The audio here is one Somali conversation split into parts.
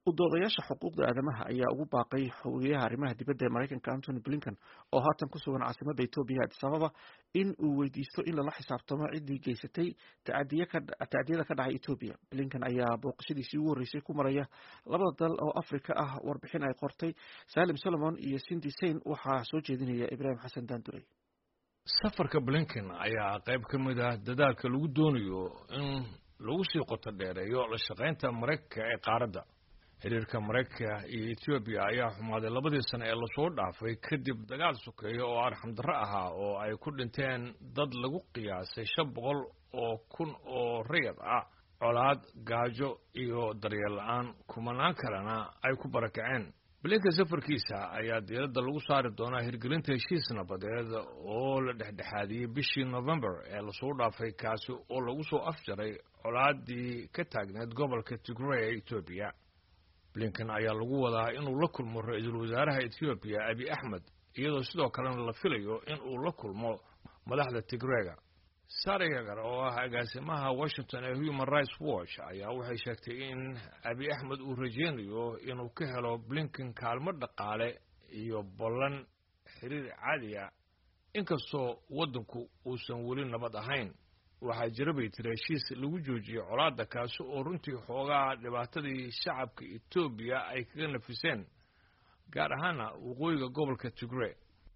Udoodayaasha xuquuqda aadamaha ayaa ugu baaqay xogayaha arrimaha dibadda ee Mareykanka Antony Blinken oo haatan ku sugan caasimadda Itoobiya Addis Ababa in uu weydiisto in lala xisaabtamo ciddii geysatay tacdiyada ka dhacay Itoobiya. Blinken ayaa booqashadiisii ugu horreysay ku maraya labada dal oo Afrika ah. Warbixin ay qortay Salim Solomon iyo Cindy Sain waxaa soo jeedinaya Ibrahim Xasan Daandurey. safarka Blinken ayaa qayb ka mid ah dadaalka lagu doonayo in lagu sii qoto dheereeyo la shaqaynta Mareykanka ee qaaradda. xiriirka Mareykanka iyo Itoobiya ayaa xumaaday labadii sano ee lasoo dhaafay kadib dagaal sokeeye oo arxam darro ahaa oo ay ku dhinteen dad lagu qiyaasay 500,000 oo rayid ah, colaad, gaajo iyo daryeel la'aan. kumanaan kalena ay ku barakaceen. Blinken safarkiisa ayaa diiradda lagu saari doonaa hirgelinta heshiis nabadeed oo la dhexdhexaadiyey bishii November ee lasoo dhaafay, kaasi oo lagu soo afjaray colaadii ka taagneed gobolka Tigray ee Itoobiya. Blinken ayaa lagu wadaa inuu la kulmo ra'iisul wasaaraha Itoobiya Abiy Ahmed, iyadoo sidoo kalena la filayo in uu la kulmo madaxda Tigrayga. Sarah Yagar oo ah agaasimaha Washington ee Human Rights Watch ayaa waxay sheegtay in Abiy Ahmed uu rajeynayo inuu ka helo Blinken kaalmo dhaqaale iyo ballan xiriir caadi ah, inkastoo waddanku uusan weli nabad ahayn. waxaa jira bay tiri heshiis lagu joojiyey colaadda, kaasi oo runtii xoogaa dhibaatadii shacabka Itoobiya ay kaga nafiseen, gaar ahaana waqooyiga gobolka Tigray.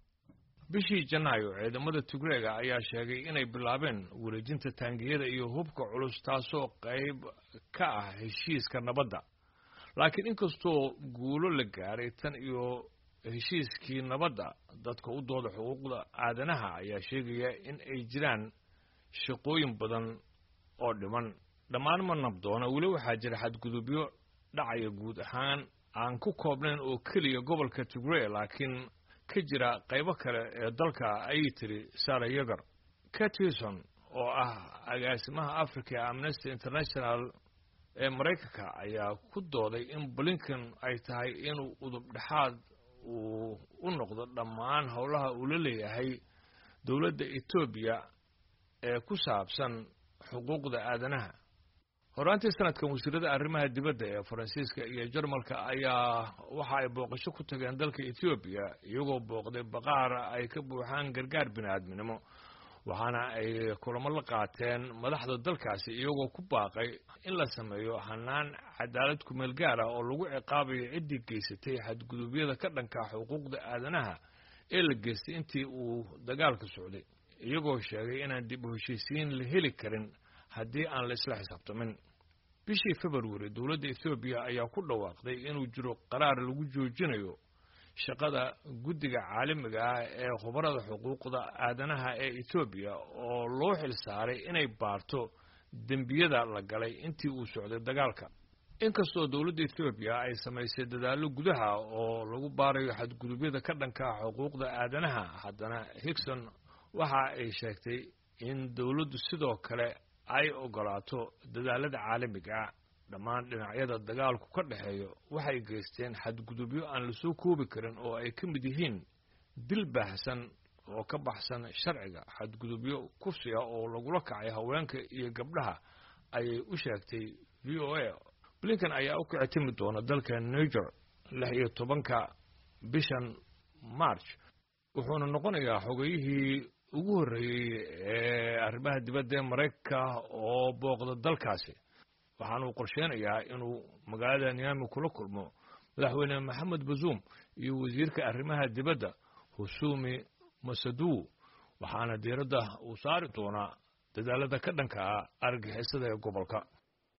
bishii Janaayo ciidamada Tigrayga ayaa sheegay inay bilaabeen wareejinta taangiyada iyo hubka culus, taasoo qayb ka ah heshiiska nabadda. laakiin inkastoo guulo la gaaray tan iyo heshiiskii nabadda, dadka u dooda xuquuqda aadanaha ayaa sheegaya in ay jiraan shaqooyin badan oo dhiman. dhammaan ma nabdoona, weli waxaa jira xadgudubyo dhacaya guud ahaan aan ku koobnayn oo keliya gobolka Tigray, laakiin ka jira qaybo kale ee dalka, ayay tiri Sarah Yagar. Catherine oo ah agaasimaha Africa ee Amnesty International ee Mareykanka ayaa ku dooday in Blinken ay tahay inuu udub dhexaad u noqdo dhammaan howlaha uu la leeyahay dowladda Itoobiya ee ku saabsan xuquuqda aadanaha. horaantii sanadkan wasiirada arrimaha dibadda ee Faransiiska iyo Jarmalka ayaa waxa ay booqasho ku tageen dalka Itoobiya, iyagoo booqday baqaar ay ka buuxaan gargaar bini'aadminimo, waxaana ay kulamo la qaateen madaxda dalkaasi, iyagoo ku baaqay in la sameeyo hanaan cadaalad ku meel gaar ah oo lagu ciqaabayo ciddii geysatay xadgudubyada ka dhanka xuquuqda aadanaha ee la geystay intii uu dagaalka socday, iyagoo sheegay inaan dib u heshiisiin la heli karin haddii aan la isla xisaabtamin. bishii February dowladda Itoobiya ayaa ku dhawaaqday inuu jiro qaraar lagu joojinayo shaqada guddiga caalamiga ah ee khubarada xuquuqda aadanaha ee Itoobiya oo loo xil saaray inay baarto dembiyada la galay intii uu socday dagaalka. inkastoo dowladda Itoobiya ay samaysay dadaallo gudaha oo lagu baarayo xadgudubyada ka dhanka xuquuqda aadanaha, haddana Higson waxa ay sheegtay in dowladdu sidoo kale ay ogolaato dadaalada caalamiga ah. dhammaan dhinacyada dagaalku ka dhaxeeyo waxay geysteen xadgudubyo aan la soo koobi karin oo ay ka mid yihiin dil baahsan oo ka baxsan sharciga, xadgudubyo kufsi ah oo lagula kacay haweenka iyo gabdhaha, ayay u sheegtay VOA. Blinken ayaa u kici timi doona dalka Niger 16 bishan March, wuxuuna noqonayaa xogayihii ugu horreeyay ee arrimaha dibadda ee Mareykanka oo booqda dalkaasi. waxaana uu qorsheynayaa inuu magaalada Niamey kula kulmo madaxweyne Maxamed Bazoum iyo wasiirka arrimaha dibadda Hussein Massadoux, waxaana diiradda uu saari doonaa dadaalada ka dhanka ah argagixisada ee gobolka.